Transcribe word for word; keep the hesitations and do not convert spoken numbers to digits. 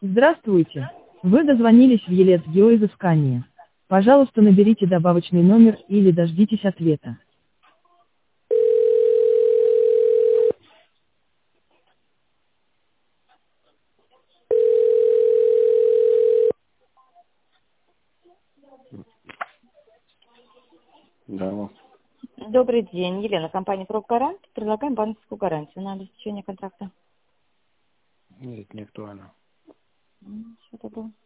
Здравствуйте. Вы дозвонились в Елец геоизыскание. Пожалуйста, наберите добавочный номер или дождитесь ответа. Да, алло. Добрый день, Елена, компания «Пробгарант». Предлагаем банковскую гарантию на обеспечение контракта. Нет, не актуально. М, Что это было?